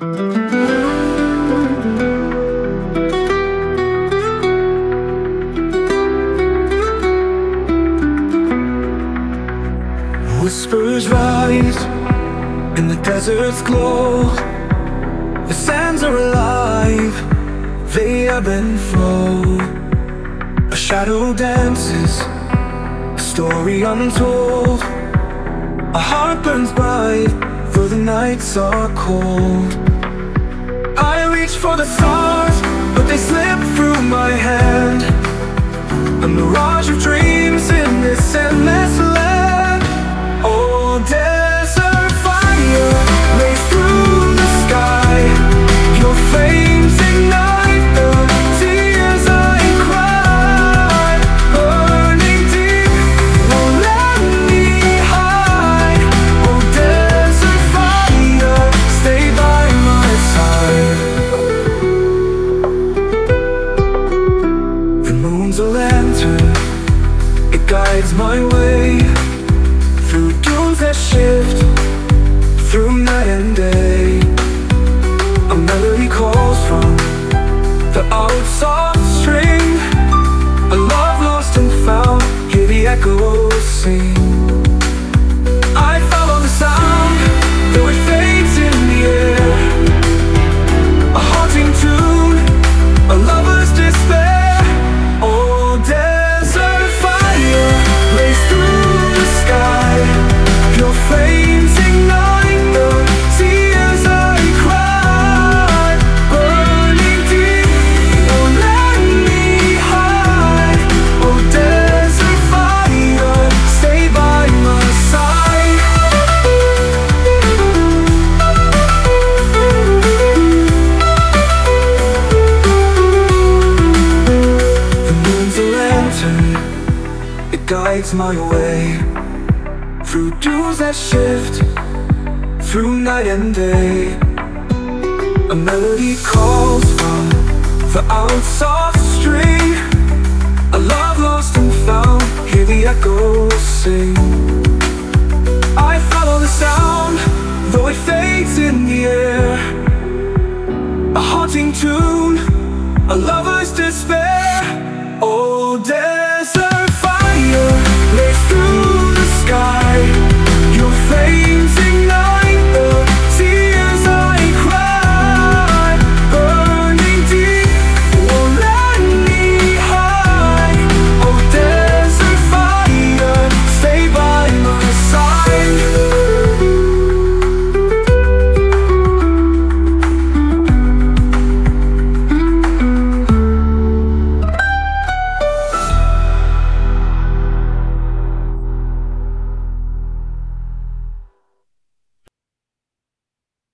Whispers rise in the desert's glow. The sands are alive, they ebb and flow. A shadow dances, a story untold. A heart burns bright, though the nights are cold. I reach for the stars, but they slip through my hand. A mirage of dreams in this endless land. Oh, desert fire, blaze through the sky. Your flames ignite the tears I cry. Burning deep, won't let me hide. Oh, desert fire, stay by my side. The moon's a lantern, it guides my way. Through dunes that shift, through night and day. A melody calls from the old soft string. A love lost and found, hear the echoes sing. I follow the sound, though it fades in the air. A haunting tune, a lover's despair. Oh, desert fire, blaze through the sky. Your flames ignite the tears I cry. Burning deep, won't let me hide. Oh, desert fire, stay by my side. The moon's a lantern, it guides my way. Through dunes that shift, through night and day. A melody calls from the out soft string. A love lost and found, hear the echoes sing. I follow the sound, though it fades in the air. A haunting tune, a lover's despair. Oh,